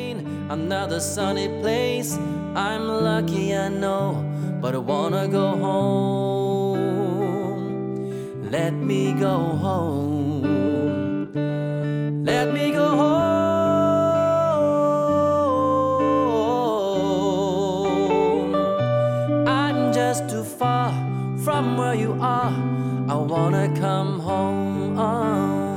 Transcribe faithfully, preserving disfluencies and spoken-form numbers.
rain, another sunny place. I'm lucky, I know, but I wanna go home. Let me go home. Let me go home. I'm just too far from where you are. I wanna come home.